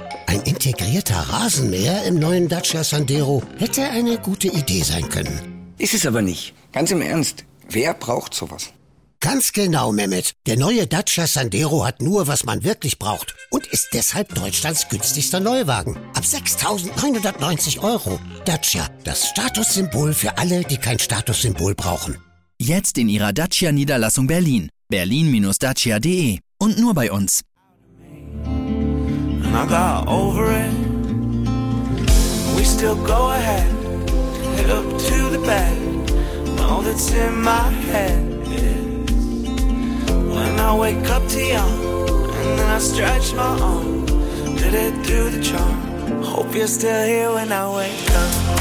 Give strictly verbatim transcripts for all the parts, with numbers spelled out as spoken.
Ein integrierter Rasenmäher im neuen Dacia Sandero hätte eine gute Idee sein können. Ist es aber nicht. Ganz im Ernst. Wer braucht sowas? Ganz genau, Mehmet. Der neue Dacia Sandero hat nur, was man wirklich braucht und ist deshalb Deutschlands günstigster Neuwagen. Ab sechstausendneunhundertneunzig Euro. Dacia, das Statussymbol für alle, die kein Statussymbol brauchen. Jetzt in Ihrer Dacia-Niederlassung Berlin. berlin Bindestrich dacia punkt de. Und nur bei uns. I got over it. We still go ahead, head up to the bed. All that's in my head is when I wake up too young, and then I stretch my arm, did it through the charm. Hope you're still here when I wake up.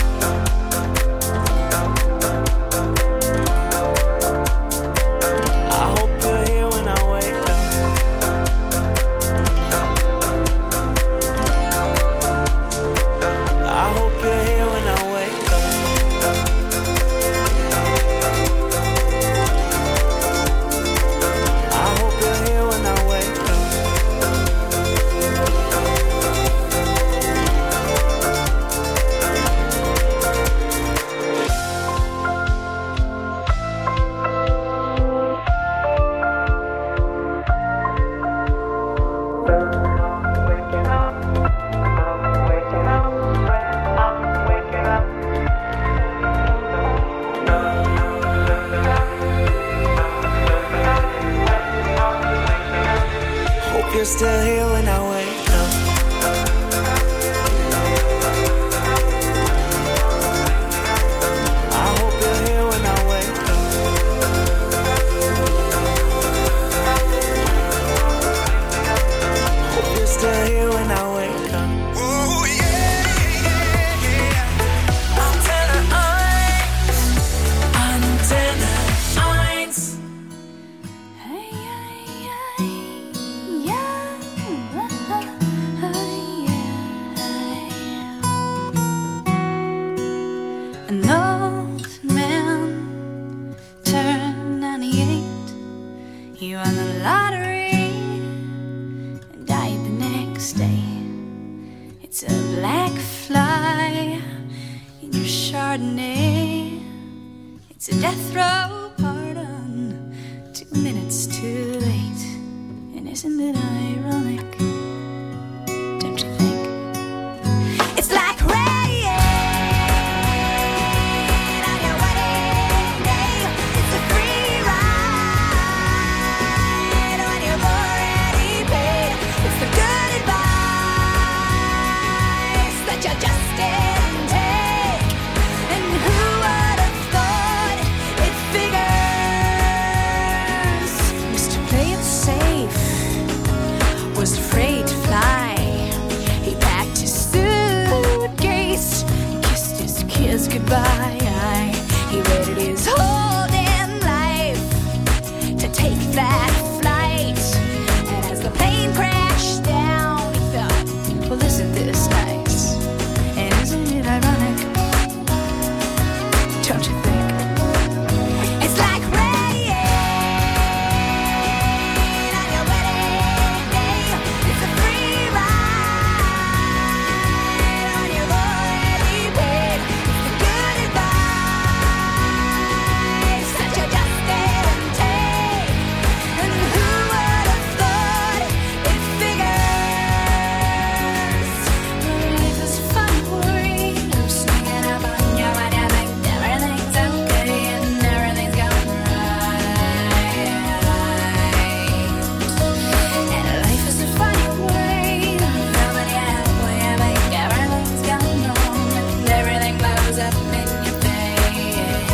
You're still here when I wake up. I hope you're here when I wake up. Hope you're still here when I wake up. Oh yeah, yeah, yeah. Antenne eins, Antenne eins. Hey, hey, hey, yeah. An old man turned ninety-eight. He won the lottery and died the next day. It's a black fly in your Chardonnay. It's a death row pardon, two minutes too late. And isn't it ironic? Don't you think? It's like rain on your wedding day. It's a free ride when you've already paid. It's the good advice that you just didn't take. And who would have thought it figures? Mister Play It Safe was afraid to fly. He packed his suitcase, kissed his kids goodbye. He waited his whole damn life to take that flight. And as the plane crashed down, he thought, well, isn't this nice? And isn't it ironic? Don't you think? It's like rain on your wedding day. It's a free ride when you've already paid. It's the good advice that you just didn't take. And who would have thought it figures? Life is fun, worried, I'm sneaking up on you, and you think everything's okay and everything's going right. And life is a funny way, nobody halfway, I think everything's gone wrong and everything blows up in your face.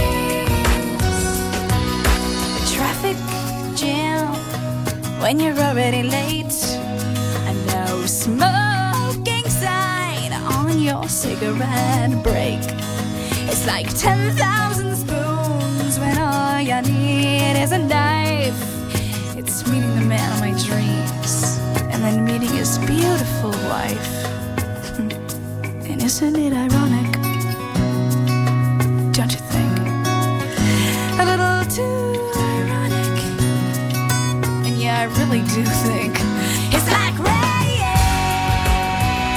The traffic jam when you're already late, and no smoking sign on your cigarette break. It's like ten thousand spoons when all you need is a knife. It's meeting the man of my dreams and then meeting his beautiful wife. And isn't it ironic? Don't you think? A little too ironic. And yeah, I really do think it's like rain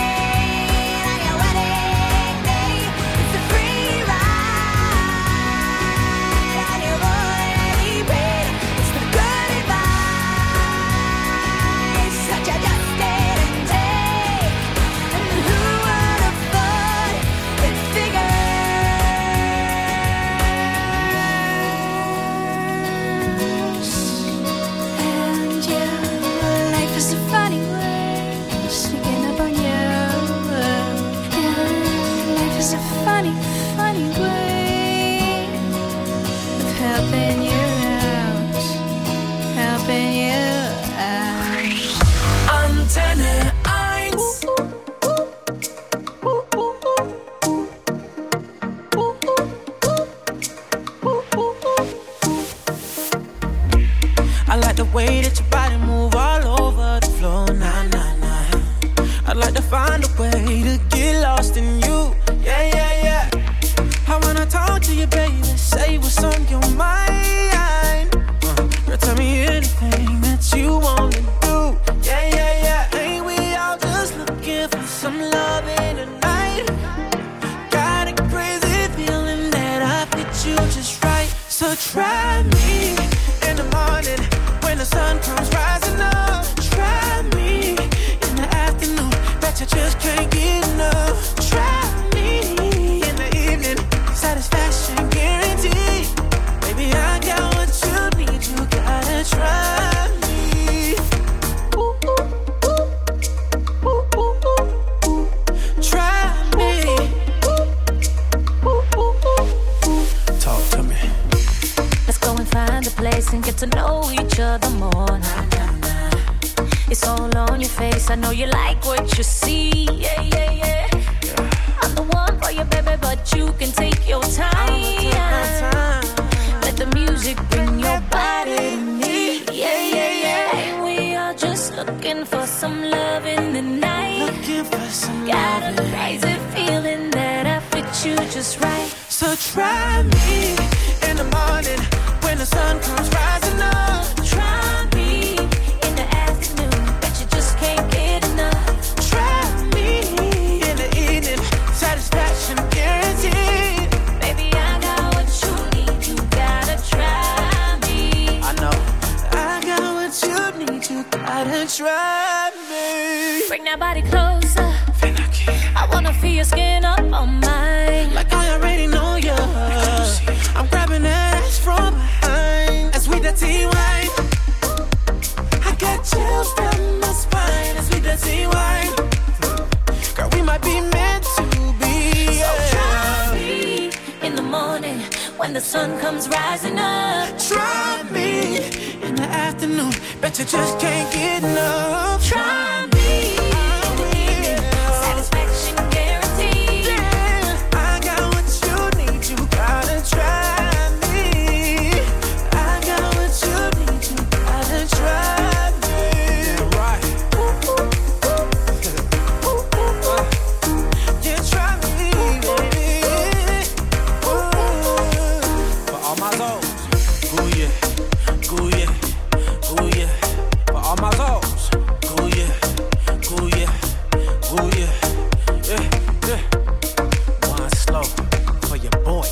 like to find a way to get lost in you. Yeah, yeah, yeah. I wanna talk to you, baby. Say what's on your mind. Uh, girl, tell me anything that you wanna do. Yeah, yeah, yeah. Ain't we all just looking for some love in the night? Got a crazy feeling that I fit you just right. So try me in the morning when the sun comes rising up. Try me in the afternoon, bet you just can't get enough. Try me in the evening, satisfaction guaranteed. Baby, I got what you need, you gotta try me. Ooh, ooh, ooh. Ooh, ooh, ooh, ooh. Try me. Ooh, ooh, ooh, ooh. Talk to me. Let's go and find a place and get to know each other more. It's all on your face, I know you like what you see. Yeah, yeah, yeah, yeah. I'm the one for you, baby, but you can take your time. Take time. Let the music bring your body to me. Yeah, yeah, yeah. And we are just looking for some love in the night. Looking for some Got love. a crazy feeling that I fit you just right. So try me in the morning when the sun comes rising up. Try me in the afternoon, but you just can't get enough. Try me in the evening, satisfaction guaranteed. Baby, I got what you need, you gotta try me. I know. I got what you need, you gotta try me. Bring that body closer, I wanna feel your skin up on mine. Like I already know you. I'm grabbing that ass from behind. As we the T-wine, I got chills down my spine. As we the T-wine, girl, we might be meant to be. So try me in the morning when the sun comes rising up. Try me in the afternoon, bet you just can't get enough. Try me in the evening, satisfaction guaranteed. Yeah, I got what you need, you gotta try me. I got what you need, you gotta try me. Right. Ooh, ooh, ooh. Ooh, ooh, ooh. Yeah, try me, baby. Ooh. For all my zones, ooh yeah, ooh yeah, ooh yeah. For all my zones, ooh yeah, ooh yeah, ooh yeah, yeah, yeah. One slow for your boy.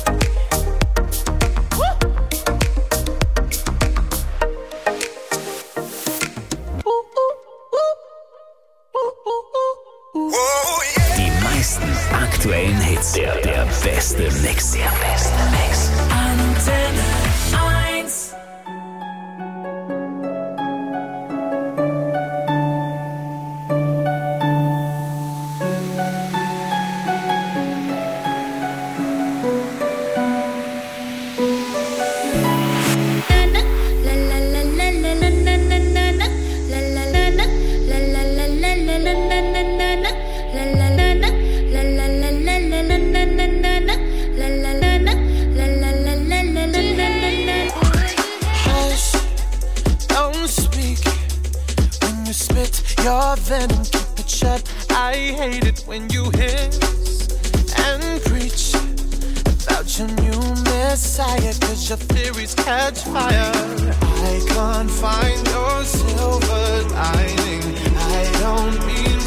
Die meisten aktuellen Hits. Der, der beste Mix. Der beste Mix. Antenne eins. Hush, don't speak when you spit your venom, keep it shut. I hate it when you hiss and preach about your new messiah, cause your theories catch fire. I can't find your silver lining, I don't mean